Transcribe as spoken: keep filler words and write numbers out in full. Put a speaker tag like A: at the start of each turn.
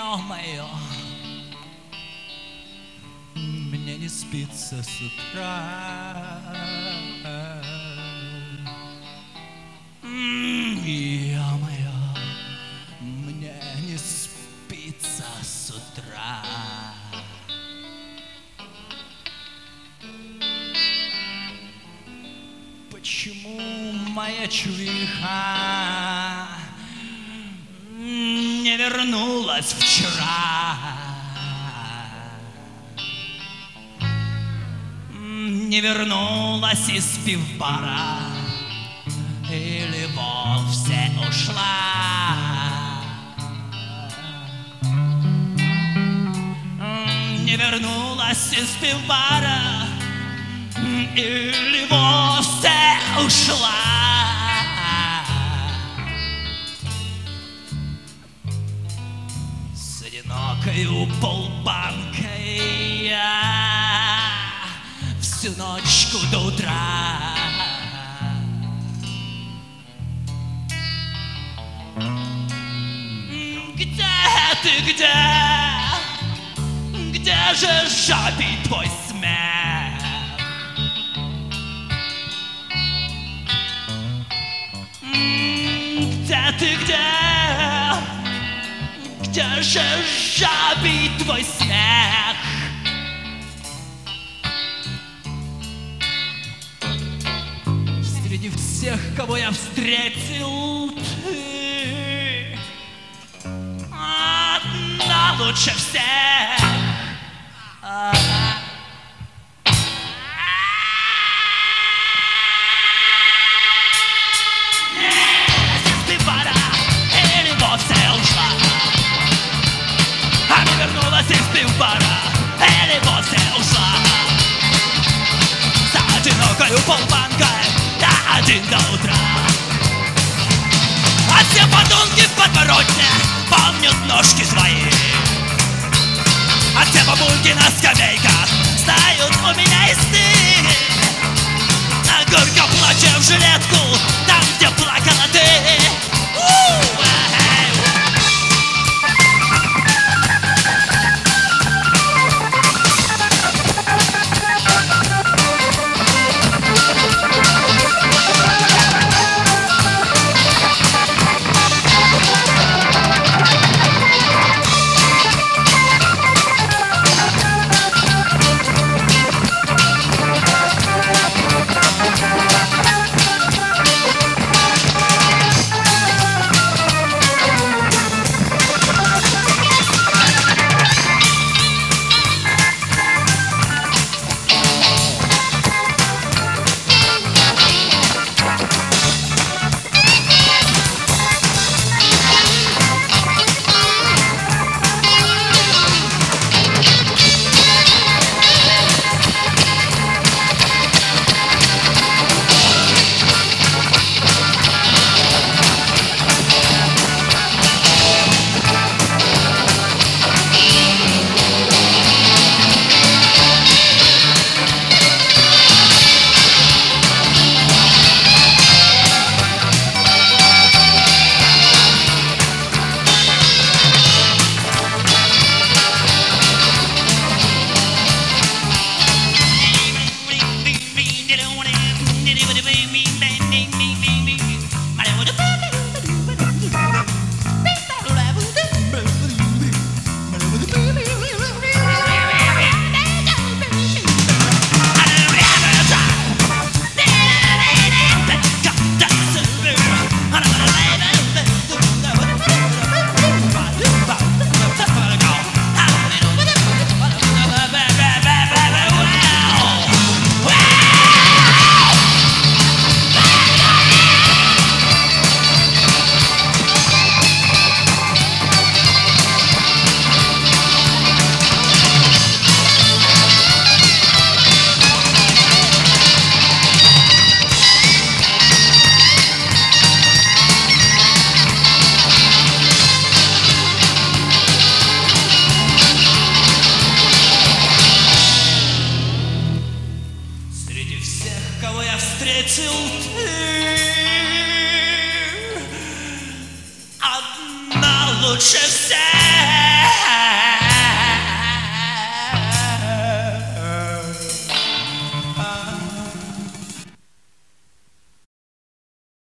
A: ё-моё, мне не спится с утра. Ё-моё, мне не спится с утра. Почему моя чувиха не вернулась вчера? Не вернулась из пивбара или вовсе ушла? Не вернулась из пивбара или вовсе ушла? С одинокою полбанкой я всю ночку до утра. Где ты, где? Где же жабий твой смех? Где ты, где? Где же жабий твой смех? Среди всех, кого я встретил, ты одна лучше всех. Вернулась из пивбара или вовсе ушла? За одинокою полбанкой я один до утра. А все подонки в подворотне помнят ножки свои, а все бабульки на скамейках знают у меня и стыд. А горько плача в жилетку там, где плакала ты. встретил ты одна лучше